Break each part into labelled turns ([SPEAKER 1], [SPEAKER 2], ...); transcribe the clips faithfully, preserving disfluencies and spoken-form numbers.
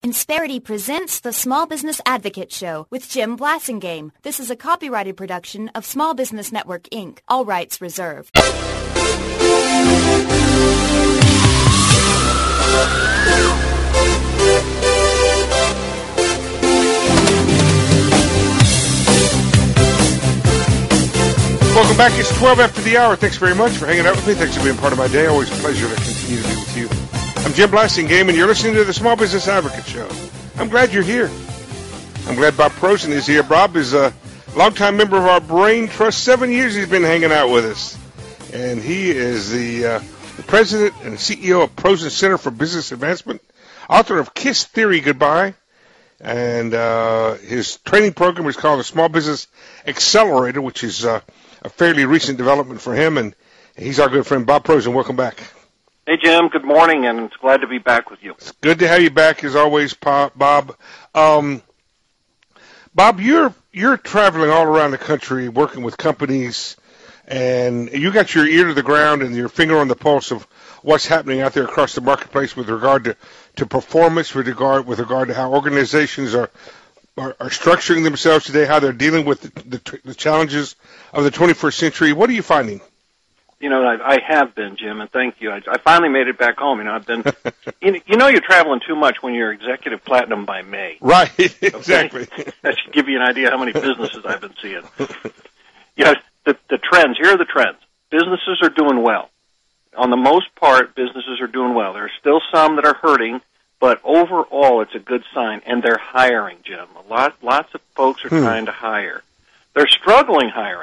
[SPEAKER 1] Insperity presents the Small Business Advocate Show with Jim Blasingame. This is a copyrighted production of Small Business Network, Incorporated. All rights reserved.
[SPEAKER 2] Welcome back. It's twelve after the hour. Thanks very much for hanging out with me. Thanks for being part of my day. Always a pleasure to continue to be with you. I'm Jim Blasingame, and you're listening to the Small Business Advocate Show. I'm glad you're here. I'm glad Bob Prosen is here. Bob is a longtime member of our Brain Trust. Seven years he's been hanging out with us. And he is the, uh, the president and C E O of Prosen Center for Business Advancement, author of Kiss Theory Goodbye, and uh, his training program is called the Small Business Accelerator, which is uh, a fairly recent development for him, and he's our good friend, Bob Prosen. Welcome back.
[SPEAKER 3] Hey, Jim. Good morning, and it's glad to be back with you.
[SPEAKER 2] It's good to have you back, as always, Bob. Um, Bob, you're you're traveling all around the country, working with companies, and you got your ear to the ground and your finger on the pulse of what's happening out there across the marketplace with regard to, to performance, with regard with regard to how organizations are are, are structuring themselves today, how they're dealing with the, the, the challenges of the twenty-first century. What are you finding?
[SPEAKER 3] You know, I, I have been, Jim, and thank you. I, I finally made it back home. You know, I've been. you, you know, you're traveling too much when you're executive platinum by May.
[SPEAKER 2] Right, exactly.
[SPEAKER 3] Okay? That should give you an idea how many businesses I've been seeing. You know, the, the trends. Here are the trends. Businesses are doing well. On the most part, businesses are doing well. There are still some that are hurting, but overall, it's a good sign. And they're hiring, Jim. A lot, lots of folks are hmm. trying to hire. They're struggling hiring.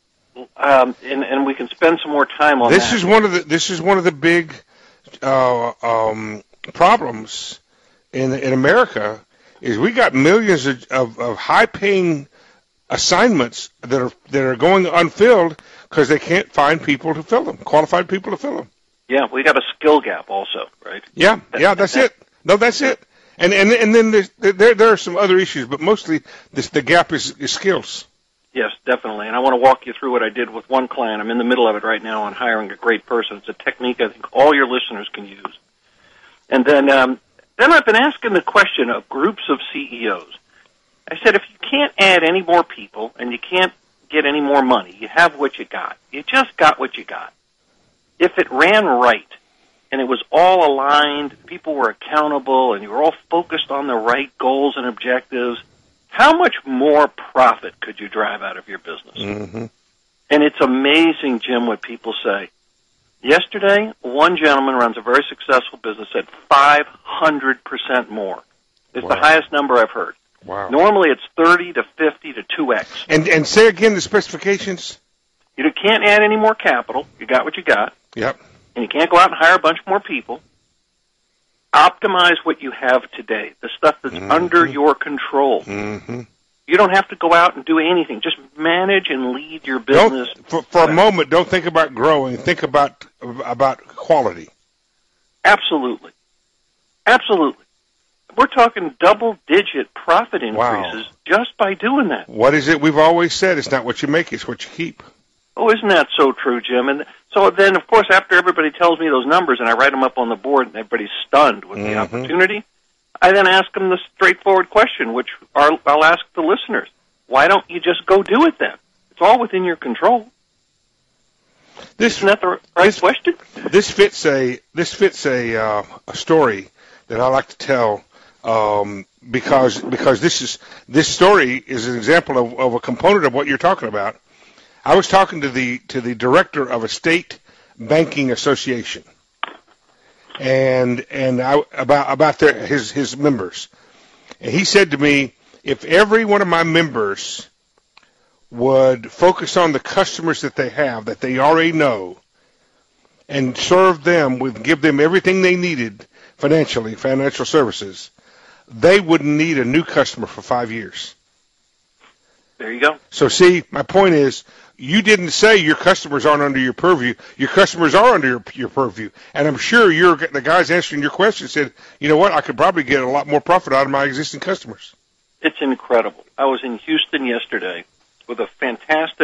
[SPEAKER 3] Um, and, and we can spend some more time on
[SPEAKER 2] this
[SPEAKER 3] that.
[SPEAKER 2] This is one of the this is one of the big uh, um, problems in in America is we got millions of, of, of high paying assignments that are that are going unfilled because they can't find people to fill them, qualified people to fill them.
[SPEAKER 3] Yeah, we got a skill gap also, right?
[SPEAKER 2] Yeah, yeah, that's it. No, that's it. And and and then there's, there there are some other issues, but mostly this the gap is, is skills.
[SPEAKER 3] Yes, definitely. And I want to walk you through what I did with one client. I'm in the middle of it right now on hiring a great person. It's a technique I think all your listeners can use. And then um, then I've been asking the question of groups of C E Os. I said, if you can't add any more people and you can't get any more money, you have what you got. You just got what you got. If it ran right and it was all aligned, people were accountable, and you were all focused on the right goals and objectives, how much more profit could you drive out of your business?
[SPEAKER 2] Mm-hmm.
[SPEAKER 3] And it's amazing, Jim, what people say. Yesterday, one gentleman runs a very successful business at five hundred percent more. It's wow. the highest number I've heard.
[SPEAKER 2] Wow.
[SPEAKER 3] Normally it's thirty to fifty to two X.
[SPEAKER 2] And and say again the specifications?
[SPEAKER 3] You can't add any more capital. You got what you got.
[SPEAKER 2] Yep.
[SPEAKER 3] And you can't go out and hire a bunch more people. Optimize what you have today, the stuff that's mm-hmm. under your control.
[SPEAKER 2] Mm-hmm.
[SPEAKER 3] You don't have to go out and do anything. Just manage and lead your business.
[SPEAKER 2] Don't, for for a moment, don't think about growing. Think about about quality.
[SPEAKER 3] Absolutely. Absolutely. We're talking double-digit profit increases
[SPEAKER 2] wow.
[SPEAKER 3] just by doing that.
[SPEAKER 2] What is it we've always said? It's not what you make, it's what you keep.
[SPEAKER 3] Oh, isn't that so true, Jim? And so then, of course, after everybody tells me those numbers and I write them up on the board and everybody's stunned with
[SPEAKER 2] mm-hmm.
[SPEAKER 3] the opportunity, I then ask them the straightforward question, which are, I'll ask the listeners. Why don't you just go do it then? It's all within your control.
[SPEAKER 2] This,
[SPEAKER 3] Isn't that the right
[SPEAKER 2] this,
[SPEAKER 3] question?
[SPEAKER 2] This fits a this fits a uh, a story that I like to tell um, because because this is this story is an example of, of a component of what you're talking about. I was talking to the to the director of a state banking association, and and I, about about their, his his members, and he said to me, if every one of my members would focus on the customers that they have, that they already know, and serve them with, give them everything they needed financially, financial services, they wouldn't need a new customer for five years.
[SPEAKER 3] There you go.
[SPEAKER 2] So see, my point is, you didn't say your customers aren't under your purview. Your customers are under your, your purview. And I'm sure you're, the guys answering your question said, you know what, I could probably get a lot more profit out of my existing customers.
[SPEAKER 3] It's incredible. I was in Houston yesterday with a fantastic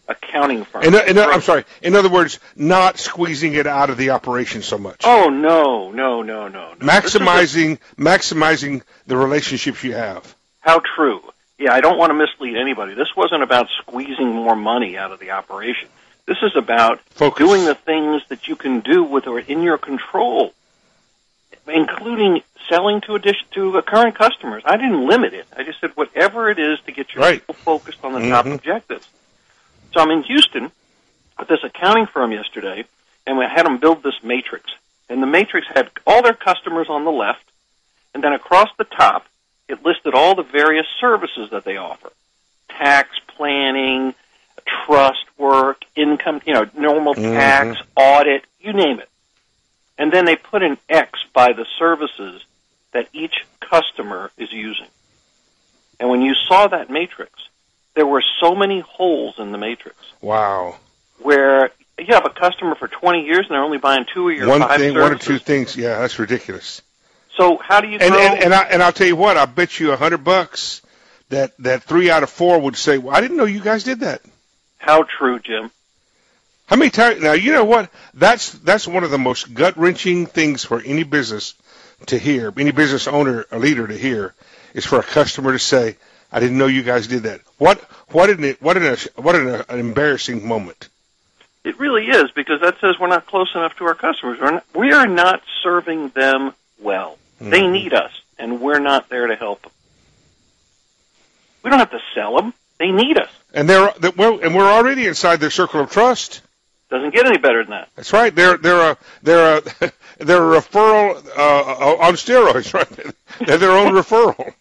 [SPEAKER 3] accounting firm.
[SPEAKER 2] In, in, I'm sorry. In other words, not squeezing it out of the operation so much.
[SPEAKER 3] Oh no, no, no, no. no.
[SPEAKER 2] Maximizing, a, maximizing the relationships you have.
[SPEAKER 3] How true. Yeah, I don't want to mislead anybody. This wasn't about squeezing more money out of the operation. This is about
[SPEAKER 2] Focus.
[SPEAKER 3] doing the things that you can do with or in your control, including selling to a dish, to a current customers. I didn't limit it. I just said whatever it is to get your
[SPEAKER 2] right.
[SPEAKER 3] people focused on the
[SPEAKER 2] mm-hmm.
[SPEAKER 3] top objectives. So I'm in Houston with this accounting firm yesterday, and we had them build this matrix. And the matrix had all their customers on the left, and then across the top, it listed all the various services that they offer. Tax planning, trust work, income, you know, normal
[SPEAKER 2] mm-hmm.
[SPEAKER 3] tax, audit, you name it. And then they put an X by the services that each customer is using. And when you saw that matrix, there were so many holes in the matrix.
[SPEAKER 2] Wow.
[SPEAKER 3] Where you have a customer for twenty years and they're only buying two of your
[SPEAKER 2] one
[SPEAKER 3] five
[SPEAKER 2] thing,
[SPEAKER 3] services.
[SPEAKER 2] One or two things. Yeah, that's ridiculous.
[SPEAKER 3] So how do you grow?
[SPEAKER 2] And, and, and, I, and I'll tell you what, I bet you a hundred bucks that, that three out of four would say, well, I didn't know you guys did that.
[SPEAKER 3] How true, Jim?
[SPEAKER 2] How many times? Now, you know what? That's that's one of the most gut-wrenching things for any business to hear, any business owner or leader to hear, is for a customer to say, I didn't know you guys did that. What what an what an what an, an embarrassing moment.
[SPEAKER 3] It really is, because that says we're not close enough to our customers. We're not, we are not serving them well. Mm-hmm. They need us, and we're not there to help them. We don't have to sell them. They need us.
[SPEAKER 2] And they're well, and we're already inside their circle of trust.
[SPEAKER 3] Doesn't get any better than that.
[SPEAKER 2] That's right. They're they're a they're a they're a referral uh, on steroids, right? They're their own referral.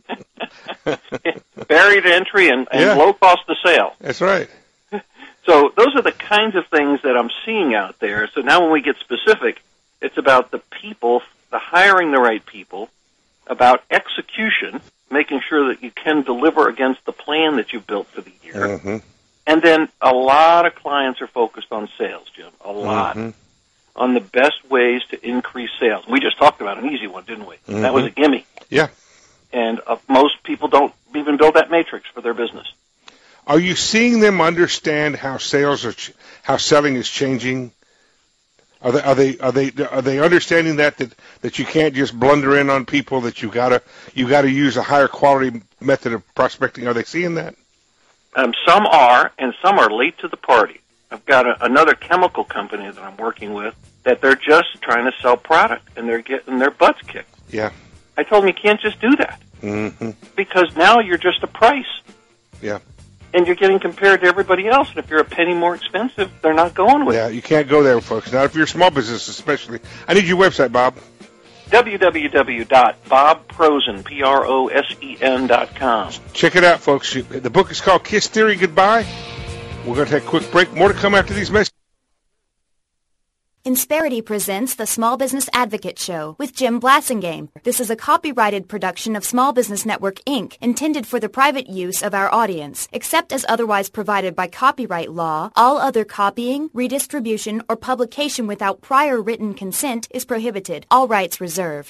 [SPEAKER 3] Barrier to entry and, and
[SPEAKER 2] yeah.
[SPEAKER 3] low cost of sale.
[SPEAKER 2] That's right.
[SPEAKER 3] So those are the kinds of things that I'm seeing out there. So now when we get specific, it's about the people, the hiring the right people, about execution, making sure that you can deliver against the plan that you've built for the year.
[SPEAKER 2] Mm-hmm.
[SPEAKER 3] And then a lot of clients are focused on sales, Jim, a lot,
[SPEAKER 2] mm-hmm.
[SPEAKER 3] on the best ways to increase sales. We just talked about an easy one, didn't we? Mm-hmm. That was a gimme.
[SPEAKER 2] Yeah.
[SPEAKER 3] And uh, most people don't even build that matrix for their business.
[SPEAKER 2] Are you seeing them understand how sales are, ch- how selling is changing? Are they are they are they are they understanding that that, that you can't just blunder in on people, that you gotta you gotta use a higher quality method of prospecting? Are they seeing that?
[SPEAKER 3] Um, some are, and some are late to the party. I've got a, another chemical company that I'm working with that they're just trying to sell product, and they're getting their butts kicked.
[SPEAKER 2] Yeah.
[SPEAKER 3] I told them you can't just do that,
[SPEAKER 2] mm-hmm.
[SPEAKER 3] because now you're just a price.
[SPEAKER 2] Yeah.
[SPEAKER 3] And you're getting compared to everybody else, and if you're a penny more expensive, they're not going with
[SPEAKER 2] yeah,
[SPEAKER 3] it.
[SPEAKER 2] Yeah, you can't go there, folks. Not if you're a small business, especially. I need your website, Bob.
[SPEAKER 3] w w w dot bob prosen, P R O S E N dot com.
[SPEAKER 2] Check it out, folks. The book is called Kiss Theory Goodbye. We're going to take a quick break. More to come after these messages.
[SPEAKER 1] Insperity presents the Small Business Advocate Show with Jim Blasingame. This is a copyrighted production of Small Business Network, Incorporated, intended for the private use of our audience. Except as otherwise provided by copyright law, all other copying, redistribution, or publication without prior written consent is prohibited. All rights reserved.